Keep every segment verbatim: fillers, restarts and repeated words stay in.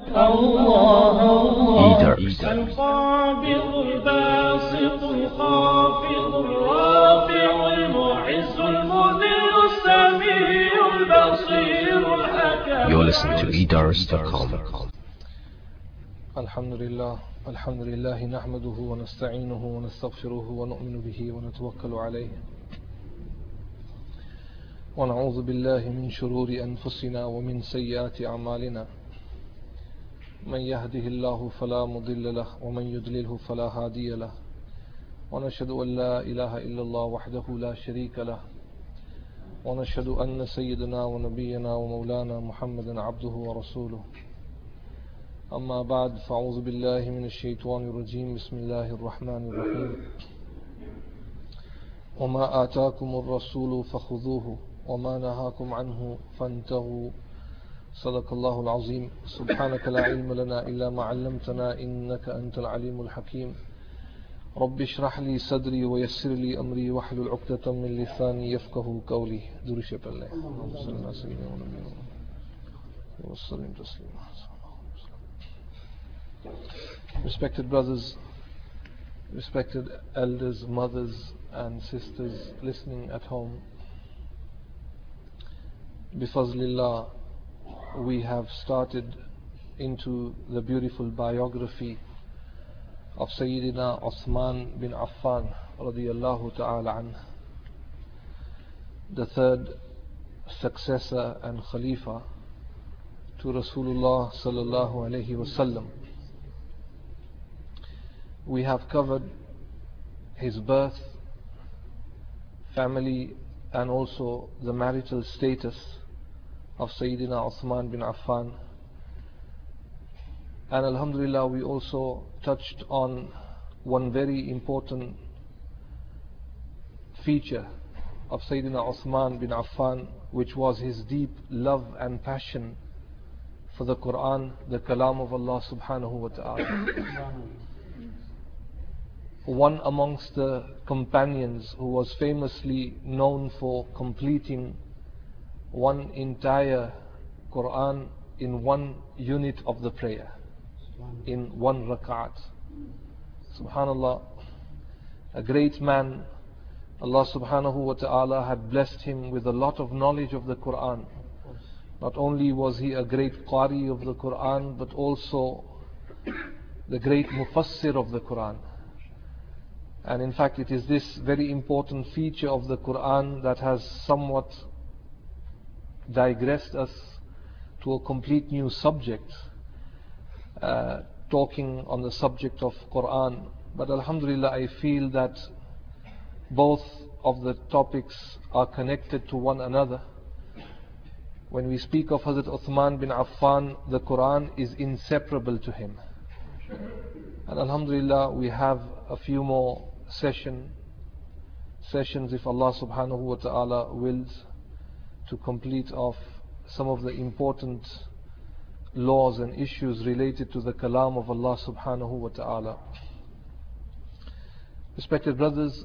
الله الله القابض الباسط الخافض الرافع المعز المذل السميع البصير الحكم. You're listening to e dars dot com. الحمد لله الحمد لله نحمده ونستعينه ونستغفره ونؤمن به ونتوكل عليه ونعوذ بالله من شرور أنفسنا ومن سيئات أعمالنا من يهده الله فلا مضل له ومن يضلله فلا هادي له ونشهد أن لا إله إلا الله وحده لا شريك له ونشهد أن سيدنا ونبينا ومولانا محمدا عبده ورسوله. أما بعد فأعوذ بالله من الشيطان الرجيم. بسم الله الرحمن الرحيم. وما آتاكم الرسول فخذوه وما نهاكم عنه فانتهوا. صدق الله العظيم. سبحانك لا علم لنا إلا ما علمتنا إنك أنت العليم الحكيم. رب اشرح لي صدري ويسر لي أمري واحلل عقدة من لساني يفقهوا قولي. درود بر الله صلى الله عليه وسلم تسليما. Respected brothers, respected elders, mothers and sisters listening at home, Bifazlillah, we have started into the beautiful biography of Sayyidina Uthman bin Affan radiyallahu ta'ala anh, the third successor and Khalifa to Rasulullah sallallahu alayhi wasallam. We have covered his birth, family and also the marital status of Sayyidina Uthman bin Affan. And Alhamdulillah, we also touched on one very important feature of Sayyidina Uthman bin Affan, which was his deep love and passion for the Quran, the Kalam of Allah subhanahu wa ta'ala. One amongst the companions who was famously known for completing one entire Quran in one unit of the prayer, in one rak'at. Subhanallah, a great man. Allah subhanahu wa ta'ala had blessed him with a lot of knowledge of the Quran. Not only was he a great qari of the Quran, but also the great mufassir of the Quran. And in fact, it is this very important feature of the Quran that has somewhat digressed us to a complete new subject, uh, talking on the subject of Quran. But Alhamdulillah, I feel that both of the topics are connected to one another. When we speak of Hazrat Uthman bin Affan, the Quran is inseparable to him. And Alhamdulillah, we have a few more session, sessions if Allah subhanahu wa ta'ala wills, to complete off some of the important laws and issues related to the Kalam of Allah subhanahu wa ta'ala. Respected brothers,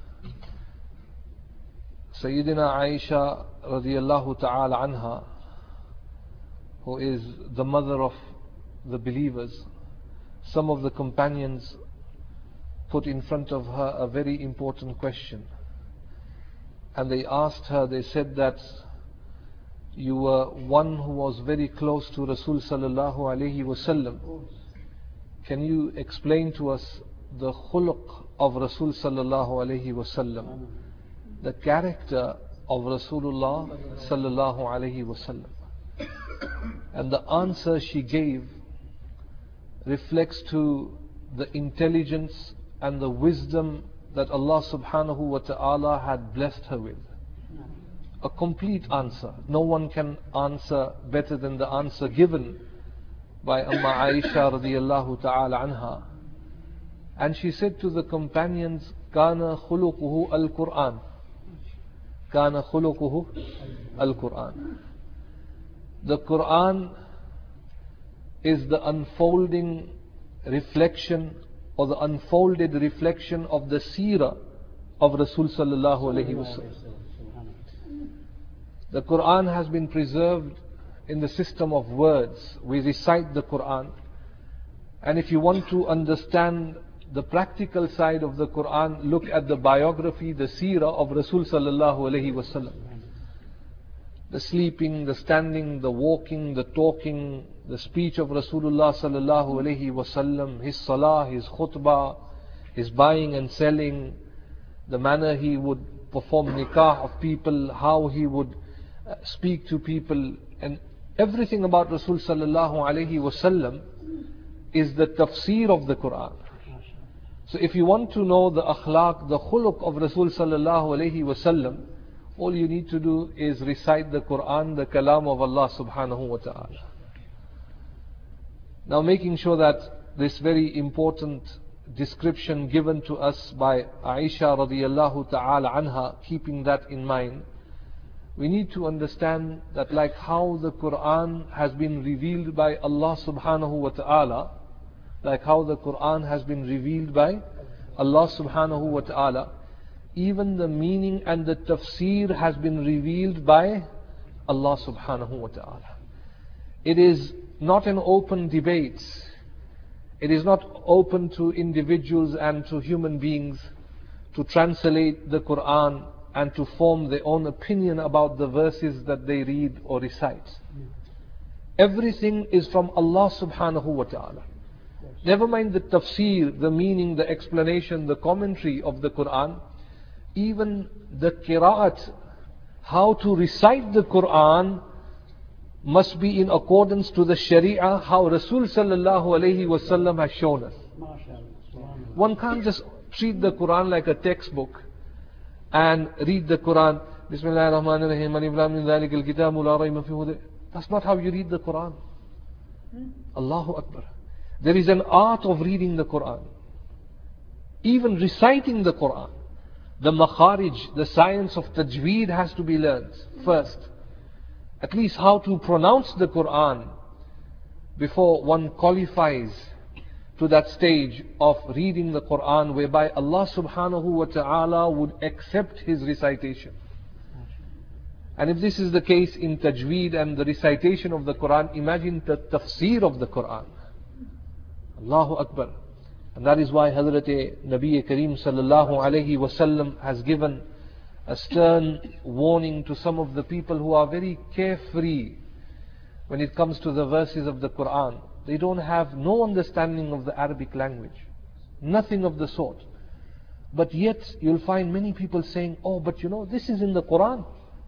Sayyidina Aisha radiyallahu ta'ala anha, who is the mother of the believers, some of the companions put in front of her a very important question. And they asked her, they said that you were one who was very close to Rasul sallallahu alayhi wasallam. Can you explain to us the khuluq of Rasul sallallahu alayhi wasallam, the character of Rasulullah sallallahu alayhi wasallam? And the answer she gave reflects to the intelligence and the wisdom that Allah subhanahu wa ta'ala had blessed her with. A complete answer. No one can answer better than the answer given by Amma Aisha radiyallahu ta'ala anha. And she said to the companions, Kana khuluquhu al-Quran. Kana khuluquhu al-Quran. The Quran is the unfolding reflection or the unfolded reflection of the seerah of Rasul sallallahu alayhi wasallam. The Quran has been preserved in the system of words. We recite the Quran. And if you want to understand the practical side of the Quran, look at the biography, the seerah of Rasul sallallahu alaihi wasallam. The sleeping, the standing, the walking, the talking, the speech of Rasulullah sallallahu alaihi wasallam, his salah, his khutbah, his buying and selling, the manner he would perform nikah of people, how he would uh, speak to people, and everything about Rasul sallallahu alaihi wasallam is the tafsir of the Quran. So if you want to know the akhlaq, the khuluq of Rasul sallallahu alaihi wasallam, all you need to do is recite the Quran, the kalam of Allah subhanahu wa ta'ala. Now, making sure that this very important description given to us by Aisha radiyallahu ta'ala anha, keeping that in mind, we need to understand that like how the Quran has been revealed by Allah subhanahu wa ta'ala, like how the Quran has been revealed by Allah subhanahu wa ta'ala, even the meaning and the tafsir has been revealed by Allah subhanahu wa ta'ala. It is not an open debate. It is not open to individuals and to human beings to translate the Quran and to form their own opinion about the verses that they read or recite. Everything is from Allah subhanahu wa ta'ala. Never mind the tafsir, the meaning, the explanation, the commentary of the Quran. Even the qira'at, how to recite the Quran, must be in accordance to the sharia, how Rasul sallallahu alayhi wasallam has shown us. One can't just treat the Quran like a textbook and read the Quran, Bismillahir Rahmanir Rahim, Alif Lam Mim, Dhalikal Kitabu La Rayba Fihi. That's not how you read the Quran. Allahu Akbar. There is an art of reading the Quran. Even reciting the Quran. The makharij, the science of tajweed has to be learned first. At least how to pronounce the Quran before one qualifies to that stage of reading the Quran, whereby Allah subhanahu wa ta'ala would accept his recitation. And if this is the case in tajweed and the recitation of the Quran, imagine the tafsir of the Quran. Allahu Akbar. And that is why Hazrat Nabi Kareem sallallahu alayhi wasallam has given a stern warning to some of the people who are very carefree when it comes to the verses of the Quran. They don't have no understanding of the Arabic language. Nothing of the sort. But yet you'll find many people saying, oh, but you know, this is in the Quran.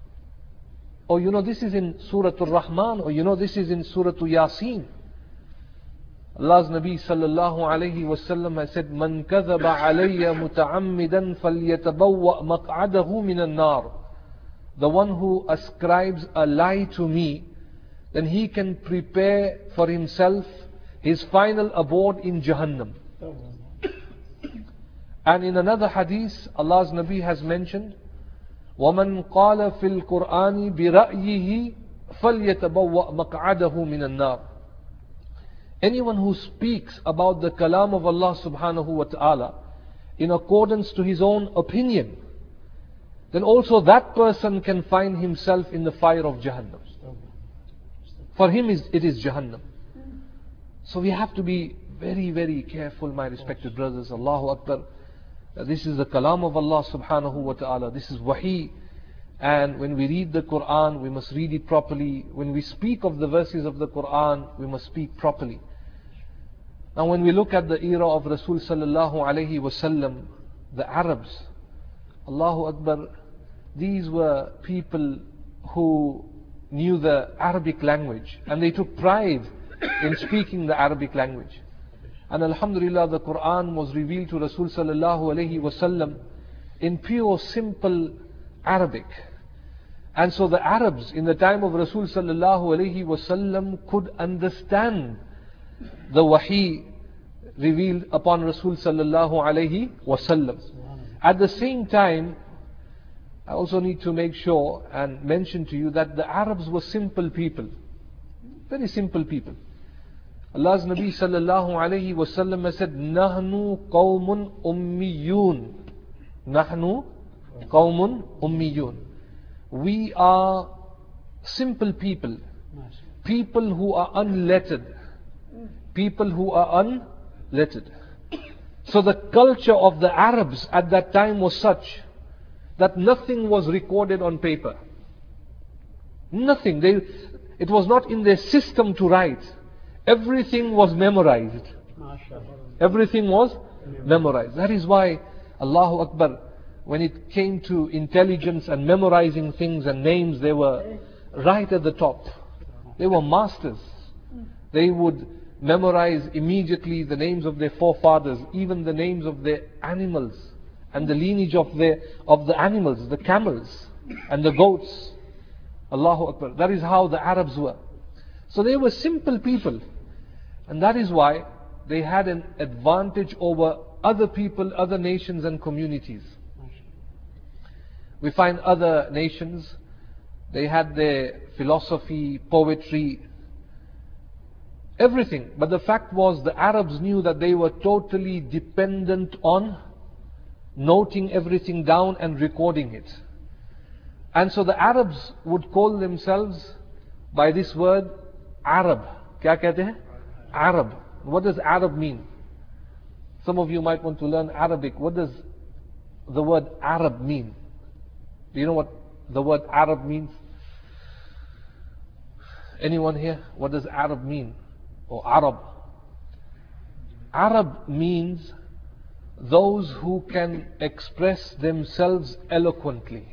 Or you know, this is in Surah Al-Rahman. Or you know, this is in Surah Yasin. Allah's Nabi sallallahu alayhi wa sallam has said, Man kadhaba alayya muta'ammidan falyatabawwa maq'adahu minan nar. The one who ascribes a lie to me, then he can prepare for himself his final abode in Jahannam. And in another hadith, Allah's Nabi has mentioned, وَمَنْ قَالَ فِي الْقُرْآنِ بِرَأْيِهِ فَلْيَتَبَوَّأْ مَقْعَدَهُ مِنَ النَّارِ. Anyone who speaks about the kalam of Allah subhanahu wa ta'ala in accordance to his own opinion, then also that person can find himself in the fire of Jahannam. For him it is Jahannam. So we have to be very, very careful, my respected brothers. Allahu Akbar. This is the kalam of Allah subhanahu wa ta'ala. This is wahi. And when we read the Quran, we must read it properly. When we speak of the verses of the Quran, we must speak properly. Now when we look at the era of Rasul sallallahu alayhi wasallam, the Arabs, Allahu Akbar, these were people who knew the Arabic language and they took pride in speaking the Arabic language. And Alhamdulillah, the Quran was revealed to Rasul sallallahu alayhi wasallam in pure, simple Arabic. And so the Arabs in the time of Rasul sallallahu alayhi wasallam could understand the wahi revealed upon Rasul sallallahu alayhi wasallam. At the same time, I also need to make sure and mention to you that the Arabs were simple people. Very simple people. Allah's Nabi sallallahu alayhi wasallam has said, Nahnu qawmun ummiyun. Nahnu qawmun ummiyun. We are simple people. people who are unlettered. People who are unlettered. So the culture of the Arabs at that time was such that nothing was recorded on paper. Nothing. They, it was not in their system to write. Everything was memorized. Everything was memorized. That is why, Allahu Akbar, when it came to intelligence and memorizing things and names, they were right at the top. They were masters. They would memorize immediately the names of their forefathers, even the names of their animals, and the lineage of their of the animals, the camels and the goats. Allahu Akbar. That is how the Arabs were. So they were simple people, and that is why they had an advantage over other people, other nations and communities. We find other nations, they had their philosophy, poetry, everything. But the fact was, the Arabs knew that they were totally dependent on noting everything down and recording it. And so the Arabs would call themselves by this word, Arab. Kya kehte hain? Arab. What does Arab mean? Some of you might want to learn Arabic. What does the word Arab mean? Do you know what the word Arab means? Anyone here? What does Arab mean? Or Arab? Arab means those who can express themselves eloquently.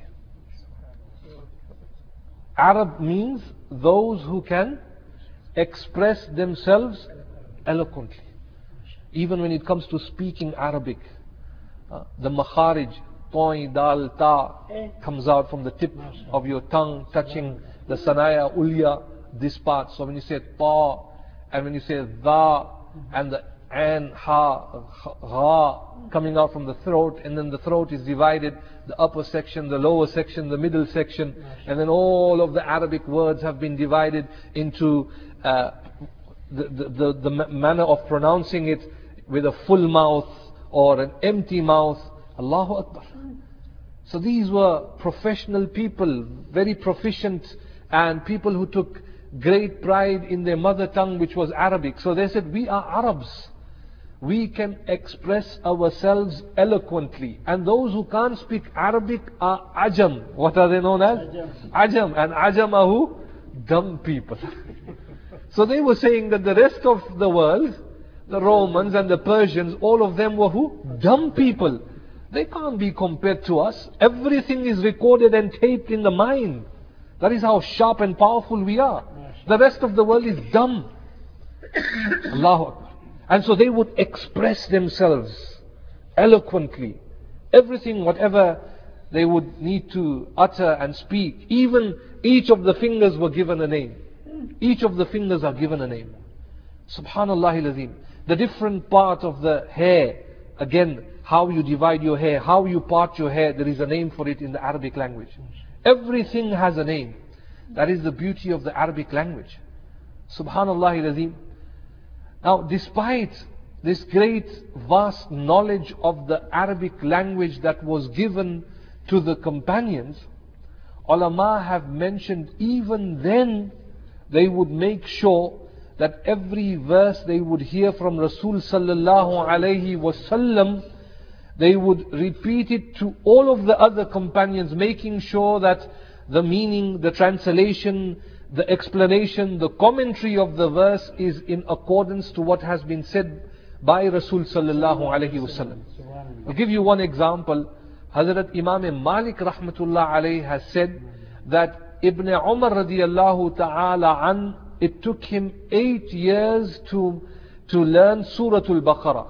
Arab means those who can express themselves eloquently. Even when it comes to speaking Arabic, uh, the makharij, Toi, Dal, Ta, comes out from the tip of your tongue, touching the Sanaya, Ulya, this part. So when you say Ta, and when you say Dha, and the An, Ha, Gha, coming out from the throat, and then the throat is divided, the upper section, the lower section, the middle section, and then all of the Arabic words have been divided into uh, the, the, the, the manner of pronouncing it with a full mouth or an empty mouth. Allahu Akbar. So these were professional people, very proficient, and people who took great pride in their mother tongue, which was Arabic. So they said, we are Arabs. We can express ourselves eloquently. And those who can't speak Arabic are Ajam. What are they known as? Ajam. Ajam. And Ajam are who? Dumb people. So they were saying that the rest of the world, the Romans and the Persians, all of them were who? Dumb people. They can't be compared to us. Everything is recorded and taped in the mind. That is how sharp and powerful we are. The rest of the world is dumb. Allahu Akbar. And so they would express themselves eloquently. Everything, whatever they would need to utter and speak. Even each of the fingers were given a name. Each of the fingers are given a name. Subhanallah al-Azim. The different part of the hair, again, how you divide your hair, how you part your hair, there is a name for it in the Arabic language. Everything has a name. That is the beauty of the Arabic language. Subhanallah al-Azim. Now, despite this great, vast knowledge of the Arabic language that was given to the companions, ulama have mentioned even then they would make sure that every verse they would hear from Rasul sallallahu alayhi wasallam, they would repeat it to all of the other companions, making sure that the meaning, the translation, the explanation, the commentary of the verse is in accordance to what has been said by Rasul sallallahu alayhi wasallam. I'll give you one example. Hazrat Imam Malik rahmatullah alayhi has said that Ibn Umar radiyallahu ta'ala an, it took him eight years to, to learn Surah Al-Baqarah.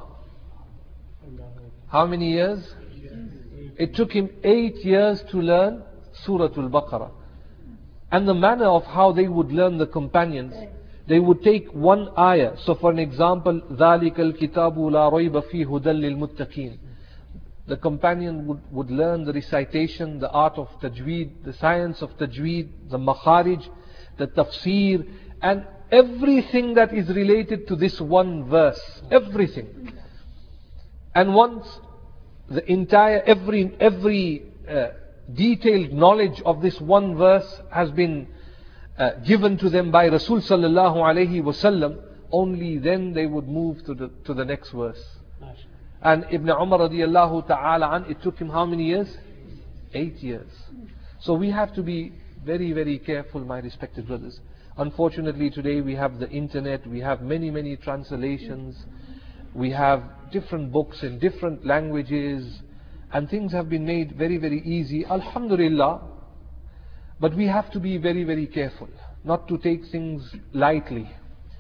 How many years? It took him eight years to learn Surah Al-Baqarah. And the manner of how they would learn, the companions, they would take one ayah. So for an example, ذَلِكَ الْكِتَابُ لَا رَيْبَ فِيهِ هُدًى لِلْمُتَّقِينَ. The companion would, would learn the recitation, the art of tajweed, the science of tajweed, the makharij, the tafsir, and everything that is related to this one verse. Everything. And once the entire, every, every uh, detailed knowledge of this one verse has been uh, given to them by Rasul sallallahu alayhi wasallam, only then they would move to the, to the next verse. And Ibn Umar radiallahu ta'ala an, it took him how many years? Eight years. So we have to be very, very careful, my respected brothers. Unfortunately today we have the internet, we have many, many translations, we have different books in different languages, and things have been made very, very easy, alhamdulillah. But we have to be very, very careful, not to take things lightly.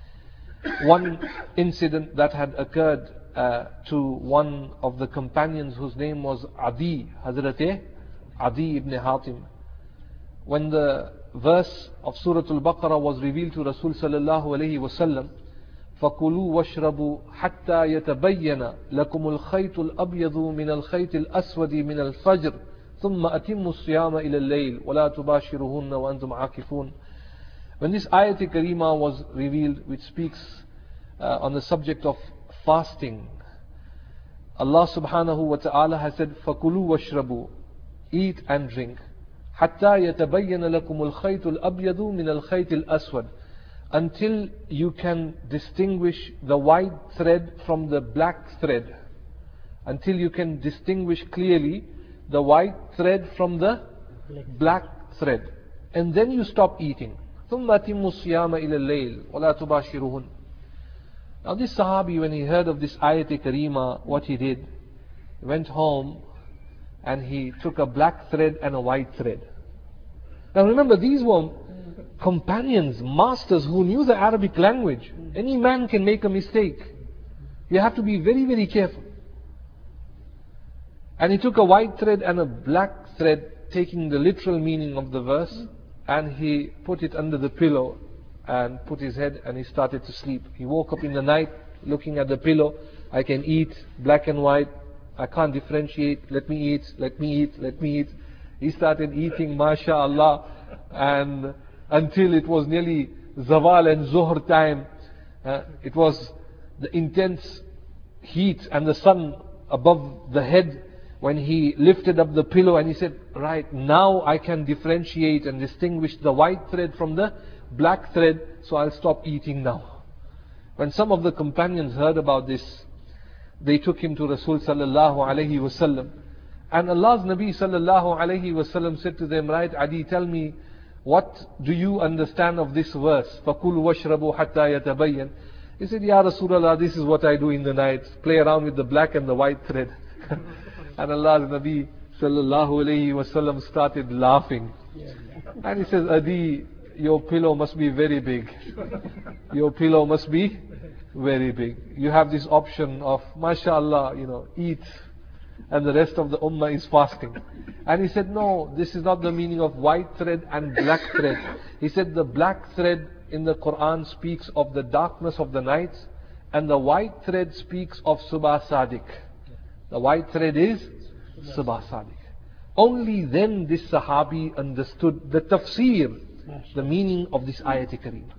One incident that had occurred uh, to one of the companions whose name was Adi, Hazrat Adi ibn Hatim. When the verse of Surah Al-Baqarah was revealed to Rasul sallallahu alayhi wasallam, فَكُلُوا وَاشْرَبُوا حَتَّى يَتَبَيَّنَ لَكُمُ الْخَيْطُ الْأَبْيَضُ مِنَ الْخَيْطِ الْأَسْوَدِ مِنَ الْفَجْرِ ثُمَّ أَتِمُّوا الصِّيَامَ إِلَى اللَّيْلِ وَلَا تُبَاشِرُهُنَّ وَأَنْتُمْ عَاكِفُونَ. When this ayat karima was revealed, which speaks uh, on the subject of fasting, Allah subhanahu wa ta'ala has said, فَكُلُوا وَاشْرَبُوا, eat and drink, حَتَّى يَتَبَيَّنَ لَكُمُ الْخَيْطُ الْأَبْيَضُ مِنَ الْخَيْطِ الْأَسْوَدِ, until you can distinguish the white thread from the black thread, until you can distinguish clearly the white thread from the black thread, and then you stop eating. ثُمَّ أَتِمُّوا الصِّيَامَ إِلَى اللَّيْلِ وَلَا تُبَاشِرُهُنَّ. Now this Sahabi, when he heard of this ayat karima, what he did, he went home and he took a black thread and a white thread. Now remember, these were companions, masters who knew the Arabic language. Any man can make a mistake. You have to be very, very careful. And he took a white thread and a black thread, taking the literal meaning of the verse, and he put it under the pillow and put his head, and he started to sleep. He woke up in the night looking at the pillow. I can eat black and white, I can't differentiate, let me eat, let me eat, let me eat. He started eating, mashallah, and until it was nearly Zawal and Zuhr time. Uh, it was the intense heat and the sun above the head, when he lifted up the pillow and he said, right, now I can differentiate and distinguish the white thread from the black thread, so I'll stop eating now. When some of the companions heard about this, they took him to Rasul sallallahu alayhi wasallam, and Allah's Nabi sallallahu alayhi wasallam said to them, right, Adi, tell me, what do you understand of this verse? فَكُلُوا وَاشْرَبُوا حَتَّى يَتَبَيَّنَ. He said, Ya Rasulullah, this is what I do in the night, play around with the black and the white thread. And Allah's Nabi sallallahu alayhi wasallam started laughing. And he says, Adi, your pillow must be very big. Your pillow must be very big. You have this option of, mashallah, you know, eat, and the rest of the ummah is fasting. And he said, no, this is not the meaning of white thread and black thread. He said, the black thread in the Quran speaks of the darkness of the night, and the white thread speaks of Subah Sadiq. The white thread is Subah Sadiq. Only then this Sahabi understood the tafsir, the meaning of this ayat karima.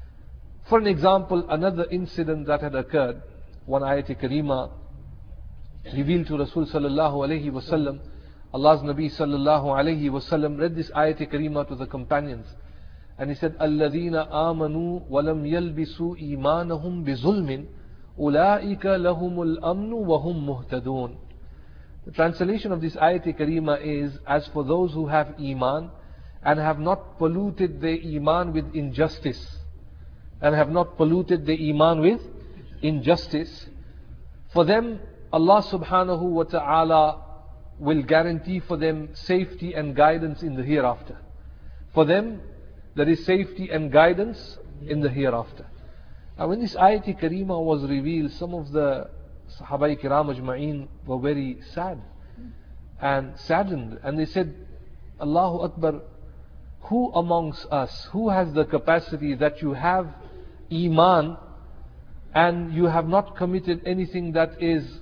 For an example, another incident that had occurred, one ayat karima revealed to Rasul sallallahu alayhi wasallam. Allah's Nabi sallallahu alayhi wasallam read this ayat karima to the companions, and he said, الَّذِينَ آمَنُوا وَلَمْ يَلْبِسُوا إِيمَانَهُمْ بِظُلْمٍ أُولَٰئِكَ لَهُمُ الْأَمْنُ وَهُمْ مُهْتَدُونَ. The translation of this ayat karima is, as for those who have iman and have not polluted their iman with injustice, and have not polluted their iman with injustice, for them Allah subhanahu wa ta'ala will guarantee for them safety and guidance in the hereafter. For them there is safety and guidance in the hereafter. And when this ayat karima was revealed, some of the Sahaba kiram ajma'een were very sad and saddened, and they said, Allahu Akbar, who amongst us, who has the capacity that you have iman and you have not committed anything that is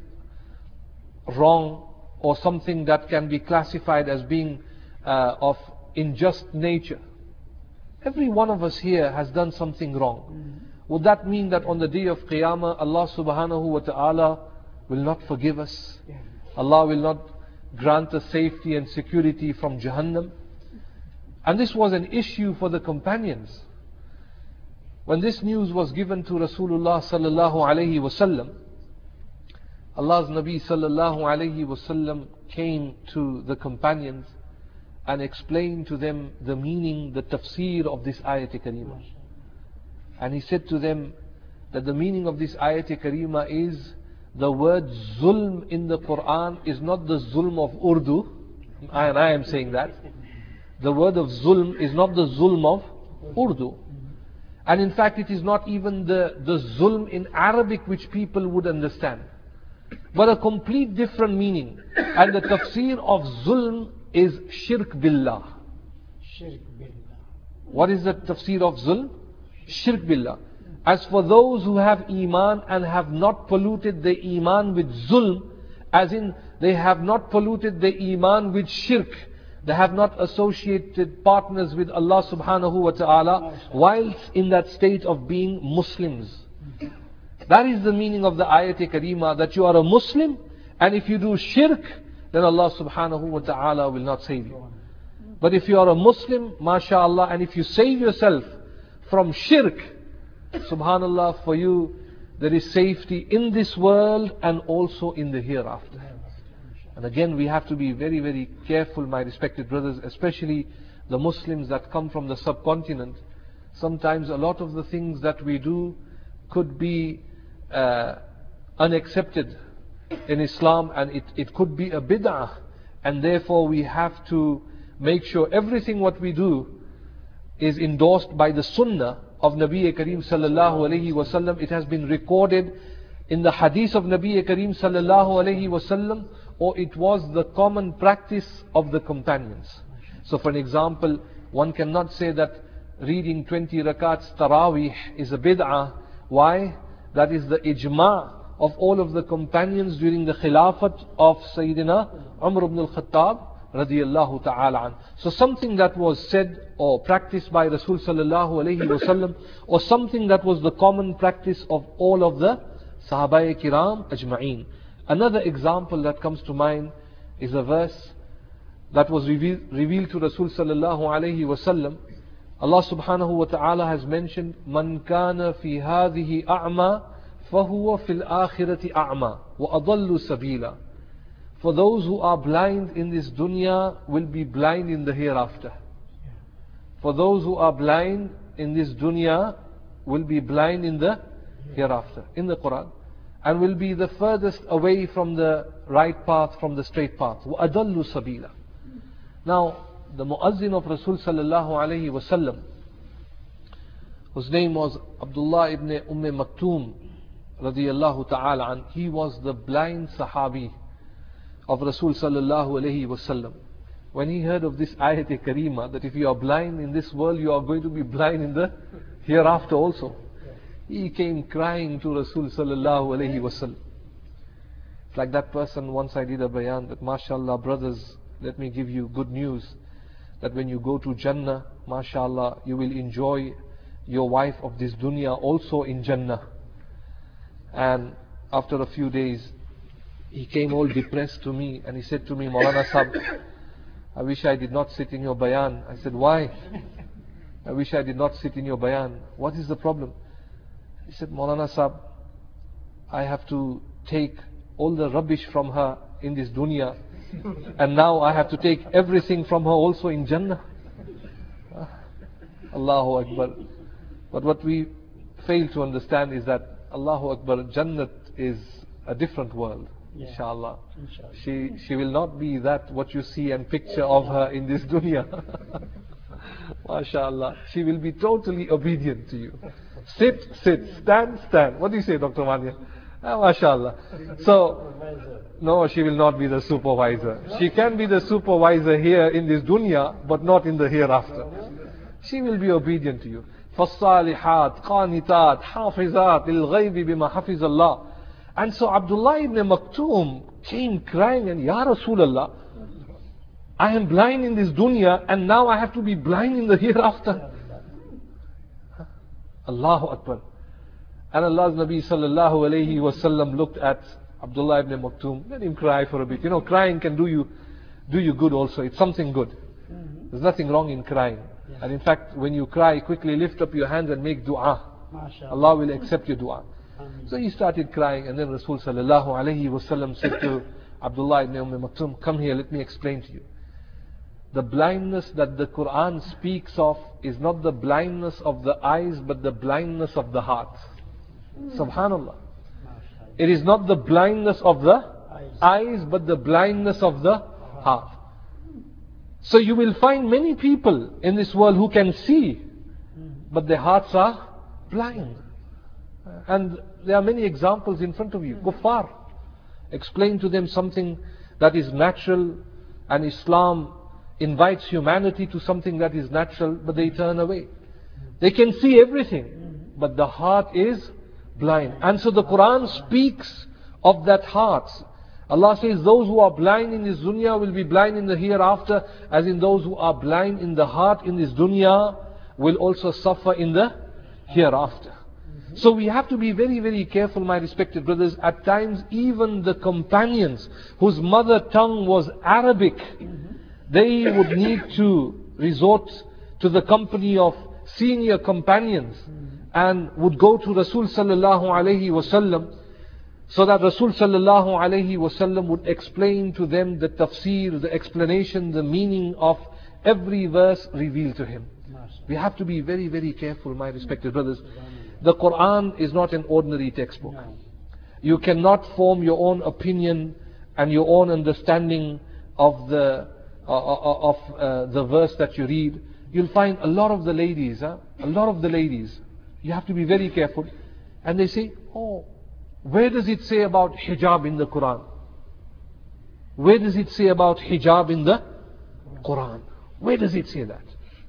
wrong or something that can be classified as being uh, of unjust nature? Every one of us here has done something wrong. Would that mean that on the day of Qiyamah, Allah subhanahu wa ta'ala will not forgive us? Allah will not grant us safety and security from Jahannam? And this was an issue for the companions. When this news was given to Rasulullah sallallahu alayhi wasallam, Allah's Nabi sallallahu alayhi wasallam came to the companions and explained to them the meaning, the tafsir of this ayat karima. And he said to them that the meaning of this ayat karima is the word zulm in the Quran is not the zulm of Urdu, and I am saying that. The word of zulm is not the zulm of Urdu. And in fact it is not even the, the zulm in Arabic which people would understand, but a complete different meaning. And the tafsir of zulm is shirk billah. Shirk billah. What is the tafsir of zulm? Shirk billah. As for those who have iman and have not polluted their iman with zulm, as in they have not polluted their iman with shirk, they have not associated partners with Allah subhanahu wa ta'ala whilst in that state of being Muslims. That is the meaning of the ayat karima, that you are a Muslim, and if you do shirk, then Allah subhanahu wa ta'ala will not save you. But if you are a Muslim, mashallah, and if you save yourself from shirk, subhanallah, for you there is safety in this world and also in the hereafter. And again, we have to be very, very careful, my respected brothers, especially the Muslims that come from the subcontinent. Sometimes a lot of the things that we do could be uh, unaccepted in Islam, and it, it could be a bid'ah, and therefore we have to make sure everything what we do is endorsed by the sunnah of Nabi Kareem sallallahu alayhi wasallam. It has been recorded in the hadith of Nabi Kareem sallallahu alayhi wasallam, or it was the common practice of the companions. So for an example, one cannot say that reading twenty rakats Taraweeh is a bid'ah. Why? That is the ijma' of all of the companions during the khilafat of Sayyidina Umar ibn al-Khattab radiyallahu ta'ala an. So something that was said or practiced by Rasul sallallahu alayhi wasallam, or something that was the common practice of all of the Sahabai Kiram ajma'een. Another example that comes to mind is a verse that was revealed, revealed to Rasul sallallahu alayhi wasallam. Allah subhanahu wa ta'ala has mentioned, Man kana fi hadhihi a'ma fahuwa fil akhirati a'ma wa adallu sabila. For those who are blind in this dunya will be blind in the hereafter. For those who are blind in this dunya will be blind in the hereafter, in the Quran, and will be the furthest away from the right path, from the straight path. وَأَدَلُّ سَبِيلًا. Now, the Muazzin of Rasul sallallahu alayhi wasallam, whose name was Abdullah ibn Umm Maktoum radiyallahu ta'ala an, he was the blind Sahabi of Rasul sallallahu alayhi wasallam. When he heard of this ayat karima, that if you are blind in this world, you are going to be blind in the hereafter also, he came crying to Rasul sallallahu alayhi wasallam. It's like that person, once I did a bayan that, mashallah brothers, let me give you good news, that when you go to Jannah, mashallah, you will enjoy your wife of this dunya also in Jannah. And after a few days, he came all depressed to me, and he said to me, Maulana Sahib, I wish I did not sit in your bayan. I said, why? I wish I did not sit in your bayan. What is the problem? He said, Maulana Sahib, I have to take all the rubbish from her in this dunya, and now I have to take everything from her also in Jannah. Allahu Akbar. But what we fail to understand is that, Allahu Akbar, Jannat is a different world. Yeah. Inshallah. Inshallah. She, she will not be that what you see and picture of her in this dunya. MashaAllah. She will be totally obedient to you. Sit, sit, stand, stand. What do you say, Doctor Mania? Ah, MashaAllah. So, no, she will not be the supervisor. She can be the supervisor here in this dunya, but not in the hereafter. She will be obedient to you. فَالصَّالِحَاتِ قَانِتَاتِ حَافِظَاتِ لِلْغَيْبِ بِمَا حَفِظَ اللَّهِ. And so Abdullah ibn Maktoum came crying, and Ya Rasulullah, I am blind in this dunya, and now I have to be blind in the hereafter. Allahu Akbar. And Allah's Nabi sallallahu alayhi wasallam looked at Abdullah ibn Maktoum, let him cry for a bit. You know, crying can do you do you good also. It's something good. There's nothing wrong in crying. Yes. And in fact, when you cry, quickly lift up your hands and make dua. MashaAllah. Allah will accept your dua. Ameen. So he started crying, and then Rasul sallallahu alayhi wasallam said to Abdullah ibn Umm Maktoum, come here, let me explain to you. The blindness that the Quran speaks of is not the blindness of the eyes, but the blindness of the heart. Subhanallah. MashaAllah. It is not the blindness of the Eyes. eyes, but the blindness of the heart. So you will find many people in this world who can see, but their hearts are blind. And there are many examples in front of you. Kuffar. Explain to them something that is natural, and Islam invites humanity to something that is natural, but they turn away. They can see everything, but the heart is blind. And so the Quran speaks of that heart. Allah says those who are blind in this dunya will be blind in the hereafter, as in those who are blind in the heart in this dunya will also suffer in the hereafter. So we have to be very, very careful, my respected brothers. At times, even the companions whose mother tongue was Arabic, they would need to resort to the company of senior companions and would go to Rasul sallallahu alayhi wasallam, so that Rasul sallallahu alayhi wasallam would explain to them the tafsir, the explanation, the meaning of every verse revealed to him. We have to be very, very careful, my respected brothers. The Quran is not an ordinary textbook. You cannot form your own opinion and your own understanding of the uh, of uh, the verse that you read. You'll find a lot of the ladies, huh? a lot of the ladies, you have to be very careful. And they say, oh, where does it say about hijab in the Quran? Where does it say about hijab in the Quran? Where does it say that?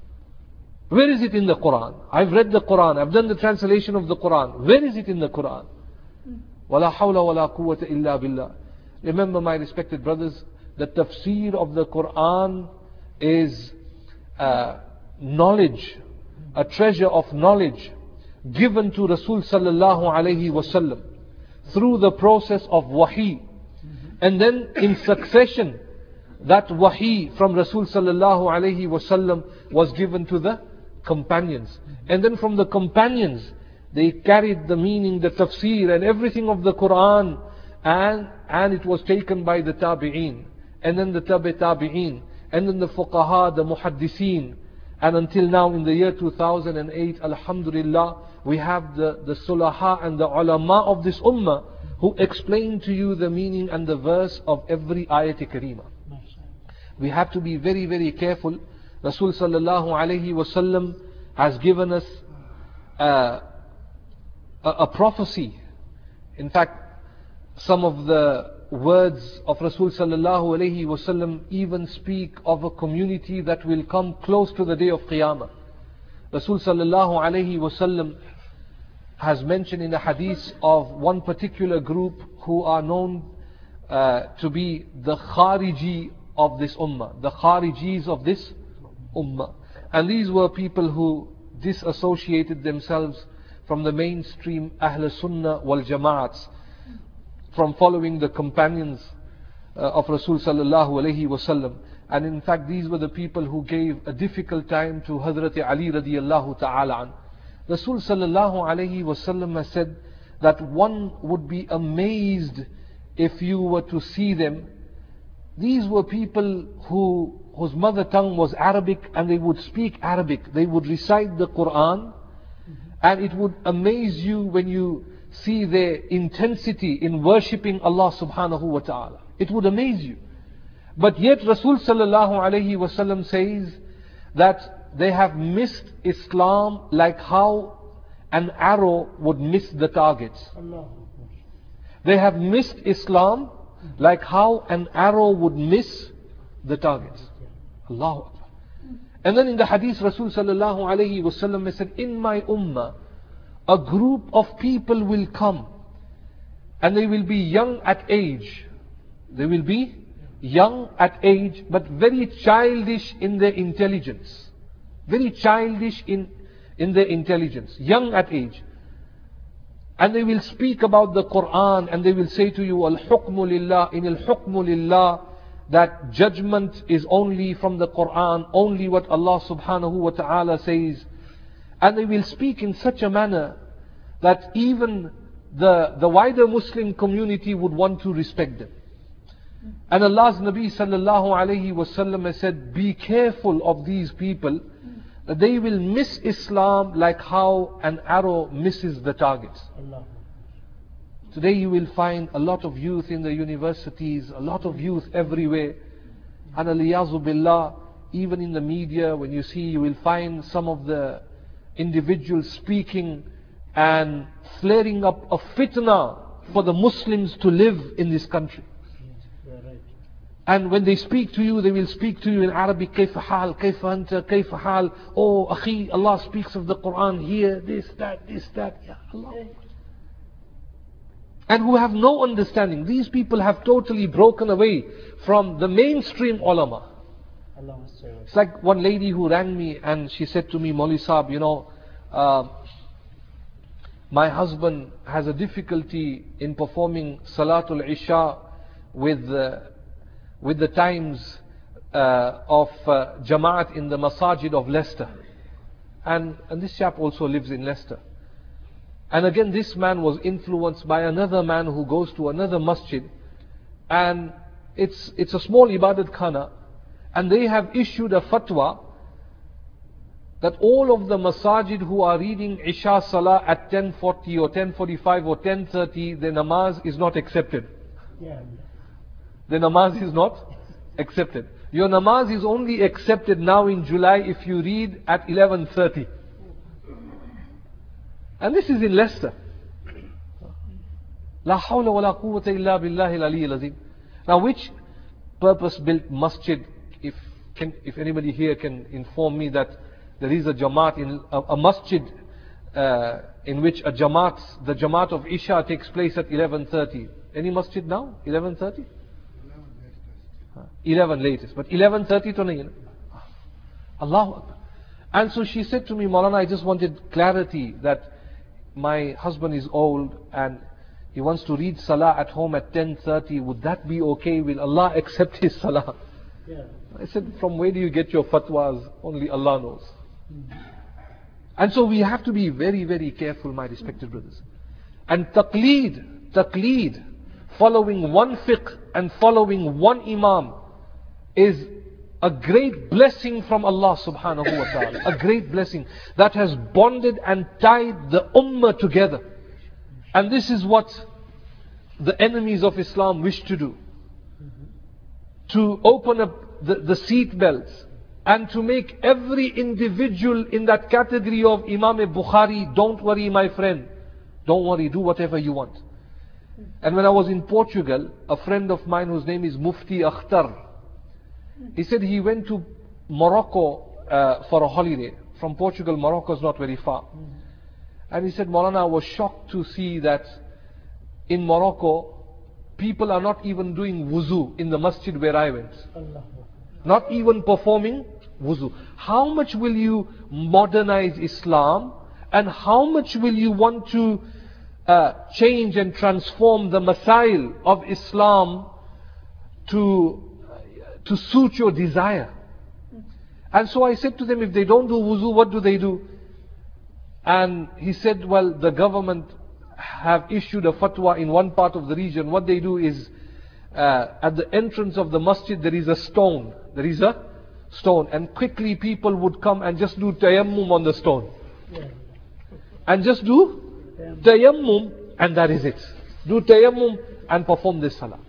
Where is it in the Quran? I've read the Quran, I've done the translation of the Quran. Where is it in the Quran? Wala hawla wala quwwata illa billah. Remember, my respected brothers, the tafsir of the Quran is uh, knowledge, a treasure of knowledge given to Rasul sallallahu alayhi wasallam through the process of wahi. And then in succession, that wahi from Rasul sallallahu alayhi wasallam was given to the companions. And then from the companions, they carried the meaning, the tafsir and everything of the Quran, and, and it was taken by the tabi'een, and then the tabi tabi'een, and then the fuqaha, the muhaddiseen. And until now, in the year two thousand eight, alhamdulillah, we have the, the sulaha and the ulama of this ummah who explain to you the meaning and the verse of every ayat karima. We have to be very, very careful. Rasul sallallahu alayhi wasallam has given us uh, a, a prophecy. In fact, some of the words of Rasul sallallahu alayhi wasallam even speak of a community that will come close to the day of Qiyamah. Rasul sallallahu alayhi wasallam has mentioned in a hadith of one particular group who are known uh, to be the Khariji of this ummah, the Kharijis of this ummah. And these were people who disassociated themselves from the mainstream Ahl Sunnah wal Jama'ats, from following the companions uh, of Rasul sallallahu alayhi wasallam. And in fact, these were the people who gave a difficult time to Hazrat Ali radiyallahu ta'ala an. Rasul sallallahu alayhi wasallam has said that one would be amazed if you were to see them. These were people who, whose mother tongue was Arabic, and they would speak Arabic. They would recite the Quran, and it would amaze you when you see their intensity in worshipping Allah subhanahu wa ta'ala. It would amaze you. But yet Rasul sallallahu alayhi wasallam says that they have missed Islam like how an arrow would miss the target. They have missed Islam like how an arrow would miss the target. Allahu Akbar. And then in the hadith, Rasul sallallahu alayhi wasallam said, in my ummah, a group of people will come, and they will be young at age. They will be young at age, but very childish in their intelligence. Very childish in, in their intelligence. Young at age. And they will speak about the Quran, and they will say to you, Al-Hukmu Lillah, in Al-Hukmu Lillah, that judgment is only from the Quran, only what Allah subhanahu wa ta'ala says. And they will speak in such a manner that even the, the wider Muslim community would want to respect them. And Allah's Nabi sallallahu alayhi wasallam has said, be careful of these people, that they will miss Islam like how an arrow misses the target. Today you will find a lot of youth in the universities, a lot of youth everywhere. And aliyazu billah, even in the media, when you see, you will find some of the individuals speaking and flaring up a fitna for the Muslims to live in this country. And when they speak to you, they will speak to you in Arabic, كيف حال, كيف أنت, كيف حال, oh akhi, Allah speaks of the Quran here, this, that, this, that, ya Allah. And who have no understanding. These people have totally broken away from the mainstream ulama. It's like one lady who rang me and she said to me, Maulvi Sahab, you know, uh, my husband has a difficulty in performing Salatul Isha with uh, with the times uh, of uh, Jamaat in the Masajid of Leicester. And, and this chap also lives in Leicester. And again, this man was influenced by another man who goes to another masjid. And it's, it's a small ibadat khana. And they have issued a fatwa that all of the masajid who are reading Isha Salah at ten forty or ten forty-five or ten thirty, their namaz is not accepted. Yeah. The namaz is not accepted. Your namaz is only accepted now in July if you read at eleven thirty. And this is in Leicester. La hawla wa la quwwata illa billahi al-aliyyil azim. Now which purpose-built masjid, if can, if anybody here can inform me that there is a Jamaat in a, a masjid uh, in which a Jamaat, the Jamaat of Isha takes place at eleven thirty. Any masjid now? eleven thirty? eleven latest, but eleven thirty to nahi. Allahu Akbar. And so she said to me, Maulana, I just wanted clarity that my husband is old and he wants to read Salah at home at ten thirty. Would that be okay? Will Allah accept his Salah? Yeah. I said, from where do you get your fatwas? Only Allah knows. Mm-hmm. And so we have to be very, very careful, my respected brothers. And taqleed, taqleed, following one fiqh and following one imam is a great blessing from Allah subhanahu wa ta'ala. A great blessing that has bonded and tied the ummah together. And this is what the enemies of Islam wish to do. To open up the, the seat belts and to make every individual in that category of Imam Bukhari, don't worry my friend, don't worry, do whatever you want. And when I was in Portugal, a friend of mine whose name is Mufti Akhtar, he said he went to Morocco uh, for a holiday. From Portugal, Morocco is not very far. And he said, Maulana, I was shocked to see that in Morocco, people are not even doing wuzu in the masjid where I went. Not even performing wuzu. How much will you modernize Islam? And how much will you want to uh, change and transform the masail of Islam to to suit your desire? And so I said to them, if they don't do wuzu, what do they do? And he said, well, the government have issued a fatwa in one part of the region. What they do is, uh, at the entrance of the masjid, there is a stone. There is a stone. And quickly people would come and just do tayammum on the stone. And just do tayammum, and that is it. Do tayammum and perform this salah.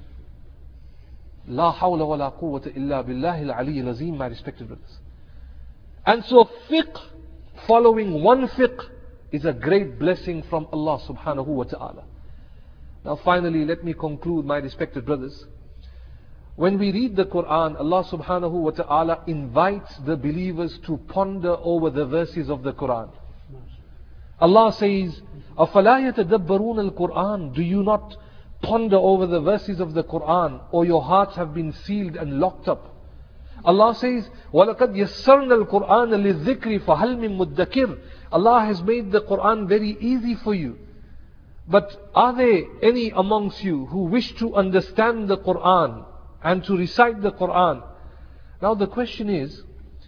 La hawla wa la quwwata illa billahi al-ali al-azim, my respected brothers. And so fiqh, following one fiqh, is a great blessing from Allah subhanahu wa ta'ala. Now finally, let me conclude, my respected brothers. When we read the Quran, Allah subhanahu wa ta'ala invites the believers to ponder over the verses of the Quran. Allah says, أَفَلَا يَتَدَبَّرُونَ الْقُرْآنِ? Do you not ponder over the verses of the Quran, or your hearts have been sealed and locked up? Allah says, وَلَقَدْ يَسَّرْنَا الْقُرْآنَ لِلذِّكْرِ فَهَلْ مِن مُدَّكِرٍ? Allah has made the Quran very easy for you. But are there any amongst you who wish to understand the Quran and to recite the Quran. Now the question is,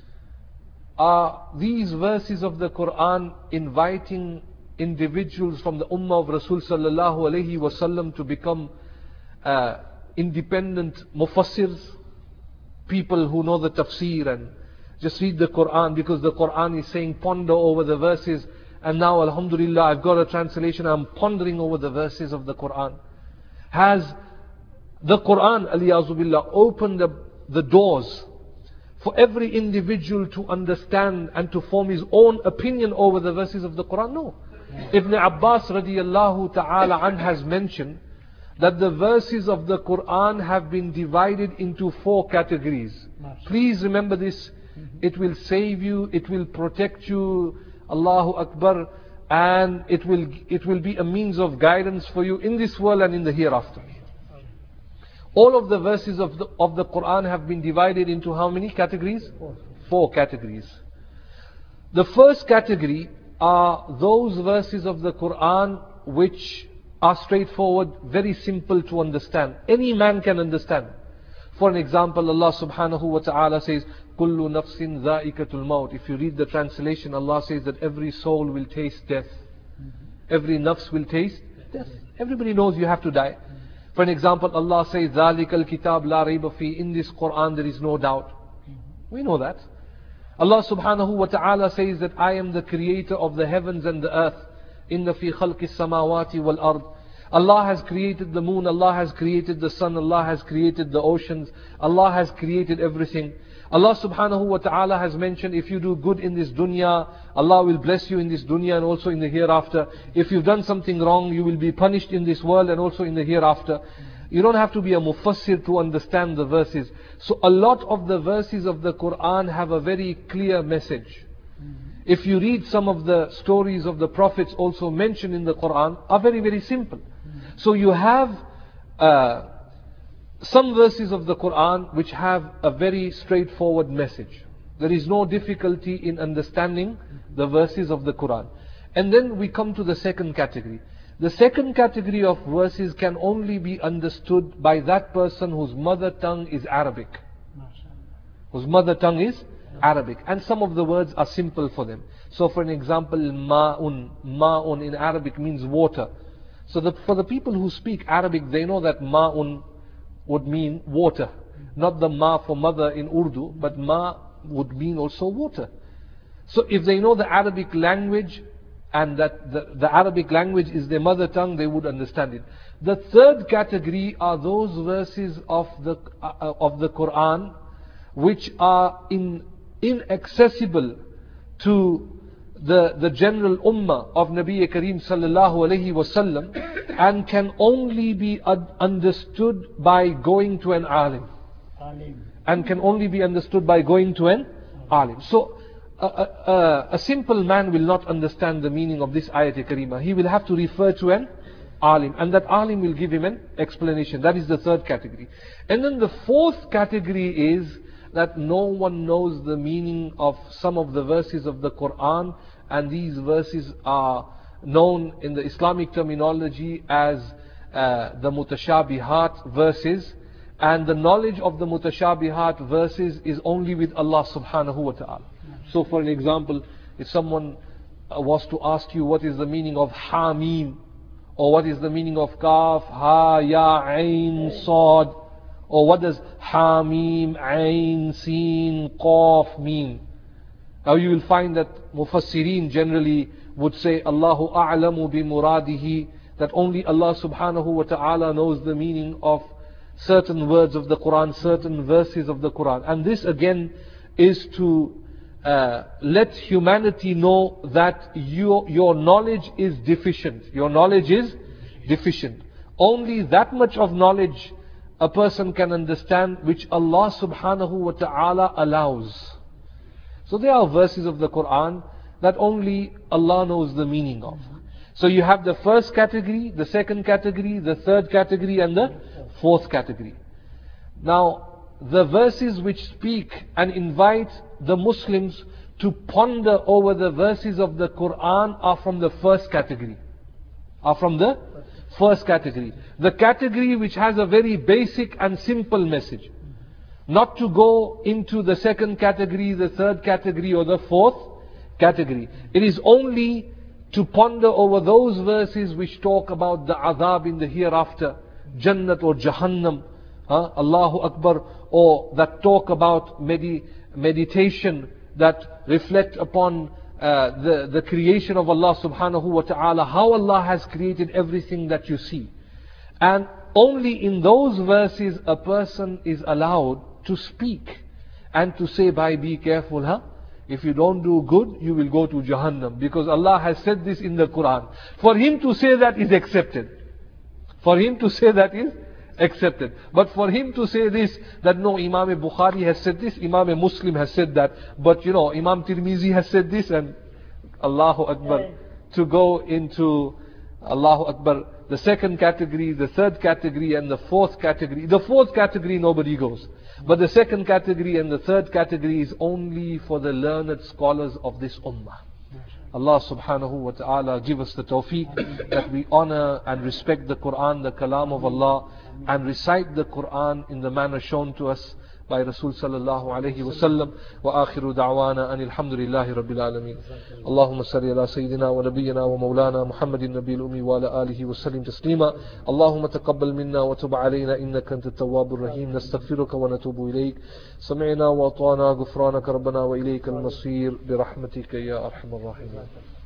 are these verses of the Quran inviting individuals from the Ummah of Rasul sallallahu alayhi wasallam to become uh, independent mufassirs, people who know the tafsir and just read the Quran because the Quran is saying ponder over the verses, and now alhamdulillah I've got a translation, I'm pondering over the verses of the Quran? Has the Quran, aliyazu billah, opened up the doors for every individual to understand and to form his own opinion over the verses of the Quran? No. Ibn Abbas radiyallahu ta'ala an has mentioned that the verses of the Quran have been divided into four categories. Please remember this. It will save you, it will protect you, Allahu Akbar, and it will, it will be a means of guidance for you in this world and in the hereafter. All of the verses of the, of the Quran have been divided into how many categories? Four. Four categories. The first category are those verses of the Quran which are straightforward, very simple to understand. Any man can understand. For an example, Allah subhanahu wa ta'ala says, Kullu nafsin dha'ikatul maut. If you read the translation, Allah says that every soul will taste death. Every nafs will taste death. Everybody knows you have to die. For an example, Allah says, ذَلِكَ الْكِتَابِ لَا رَيْبَ فِيهِ. In this Quran there is no doubt. We know that. Allah subhanahu wa ta'ala says that I am the creator of the heavens and the earth. Inna fi khalqis samawati wal ard. Allah has created the moon, Allah has created the sun, Allah has created the oceans, Allah has created everything. Allah subhanahu wa ta'ala has mentioned, if you do good in this dunya, Allah will bless you in this dunya and also in the hereafter. If you've done something wrong, you will be punished in this world and also in the hereafter. You don't have to be a mufassir to understand the verses. So a lot of the verses of the Quran have a very clear message. If you read some of the stories of the prophets also mentioned in the Quran, are very very simple. So you have uh, some verses of the Quran which have a very straightforward message. There is no difficulty in understanding the verses of the Quran. And then we come to the second category. The second category of verses can only be understood by that person whose mother tongue is Arabic. Whose mother tongue is Arabic. And some of the words are simple for them. So for an example, ma'un. Ma'un in Arabic means water. So that for the people who speak Arabic, they know that ma'un would mean water. Not the ma for mother in Urdu, but ma would mean also water. So if they know the Arabic language, and that the, the Arabic language is their mother tongue, they would understand it. The third category are those verses of the uh, of the Quran which are in, inaccessible to the, the general ummah of Nabi Kareem sallallahu alayhi wasallam, and can only be ad- understood by going to an alim. alim. And can only be understood by going to an alim. So a, a, a simple man will not understand the meaning of this ayat karima. He will have to refer to an alim, and that alim will give him an explanation. That is the third category. And then the fourth category is that no one knows the meaning of some of the verses of the Quran, and these verses are known in the Islamic terminology as uh, the mutashabihat verses, and the knowledge of the mutashabihat verses is only with Allah subhanahu wa ta'ala. So for an example, if someone was to ask you what is the meaning of Hamim, or what is the meaning of Kaf, Ha, Ya, Ain, Sad, or what does Hamim, Ain, Sin, Qaf mean? Now you will find that Mufassirin generally would say Allahu a'lamu bi muradihi, that only Allah subhanahu wa ta'ala knows the meaning of certain words of the Quran, certain verses of the Quran. And this again is to uh, let humanity know that your, your knowledge is deficient. Your knowledge is deficient. Only that much of knowledge a person can understand which Allah subhanahu wa ta'ala allows. So there are verses of the Quran that only Allah knows the meaning of. So you have the first category, the second category, the third category, and the fourth category. Now, the verses which speak and invite the Muslims to ponder over the verses of the Quran are from the first category. Are from the First category. The category which has a very basic and simple message. Not to go into the second category, the third category, or the fourth category. It is only to ponder over those verses which talk about the adhab in the hereafter, Jannat or Jahannam, huh? Allahu Akbar, or that talk about medi- meditation, that reflect upon uh, the, the creation of Allah subhanahu wa ta'ala, how Allah has created everything that you see. And only in those verses a person is allowed to speak and to say, bhai, be careful, huh? If you don't do good, you will go to Jahannam. Because Allah has said this in the Quran. For him to say that is accepted. For him to say that is accepted. But for him to say this, that no, Imam Bukhari has said this, Imam Muslim has said that, but you know, Imam Tirmizi has said this, and Allahu Akbar, to go into Allahu Akbar, the second category, the third category, and the fourth category. The fourth category nobody goes. But the second category and the third category is only for the learned scholars of this ummah. Allah subhanahu wa ta'ala give us the tawfiq that we honor and respect the Quran, the kalam of Allah, and recite the Quran in the manner shown to us by Rasul sallallahu alayhi wa sallam. Wa akhiru da'wana anil hamdulillahi rabbil alameen. Allahumma salli ala sayyidina wa nabiyyina wa maulana Muhammadin nabiyil ummi wa ala alihi wa sallim taslima. Allahumma taqabbal minna wa tub alayna innaka antat tawwabur rahim. Nastaghfiruka wa natubu ilayk. Sami'na wa ata'na ghufranaka rabbana wa ilayka al-masir bi rahmatika ya arhamar rahimin.